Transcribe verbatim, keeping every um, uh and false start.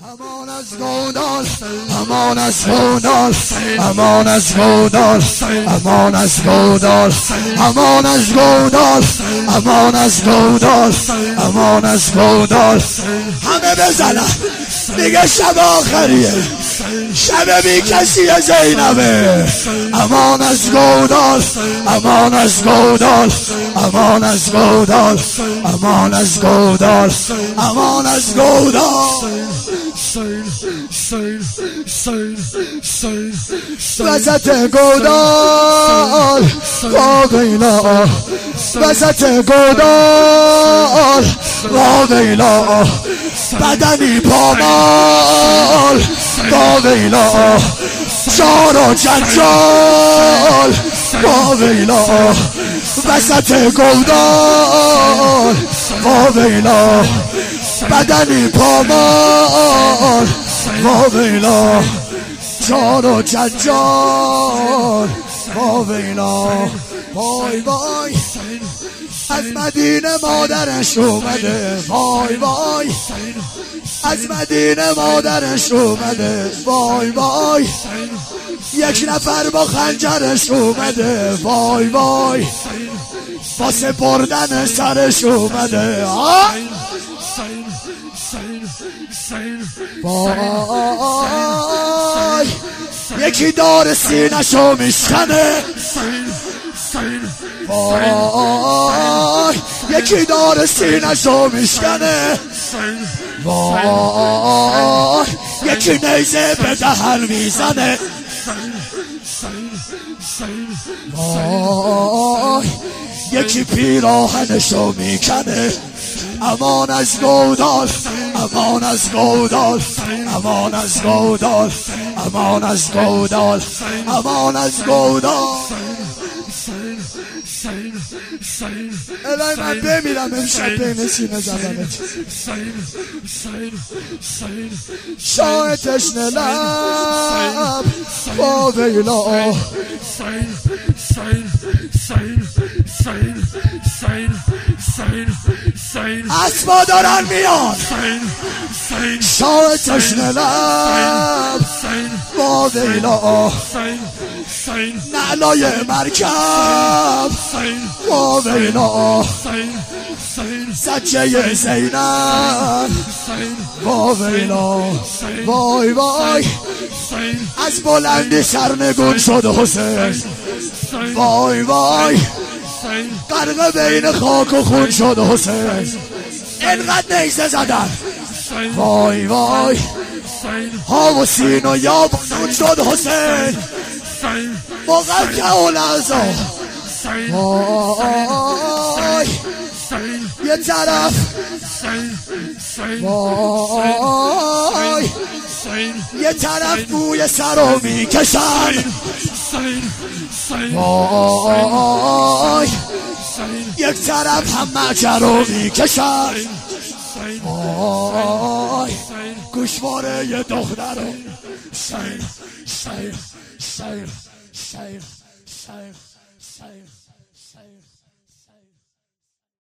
امان از گودال، امان از گودال، امان از گودال، امان از گودال، امان از گودال، امان از گودال، امان از گودال. همه بزنن دیگه شب آخریه، شب بی کسی زینبه. امان از گودال، امان از گودال، امان از گودال، امان از گودال، امان از گودال. وسط گودال واقعینا، وسط گودال واقعینا، بدنی پامال واقعینا، شار و جنجال واقعینا، وسط گودال واقعینا، بدنی پامال واقعینا، شار و جنجال واقعینا. وای وای از مدینه مادرش اومده، وای وای از مدینه مادرش اومده، وای وای یک نفر با خنجرش اومده، وای وای واسه بردن سرش اومده. وای یکی دار سینه‌شو میشکنه، وای یکی دار سینه‌شو میشکنه، وای یکی نیزه به دهن میزنه، وای یکی پیراهنشو میکنه. امان از گودال، امان از گودال، امان از گودال، امان از گودال، امان از گودال. الهی من بمیرم امشب بین سینه زدنت. شاه تشنه لب واویلا، اسبا دارن میان، شاه تشنه لب واویلا، نعلای مرکب واویلا، سجه زینب واویلا. وای وای از بلندی سرنگون شد حسین، وای وای غرق بین خاک و خون شد حسین، اینقدر نیزه زدن، وای وای ها و سین و یا بزرگ شد حسین، مقلقه و لحظه. وای یه طرف، وای یه طرف بوی سر رو میکشن، وای یک طرف هم مچه رو میکشن، وای گوشواره یه دختر رو شیر شیر شیر شیر شیر شیر شیر.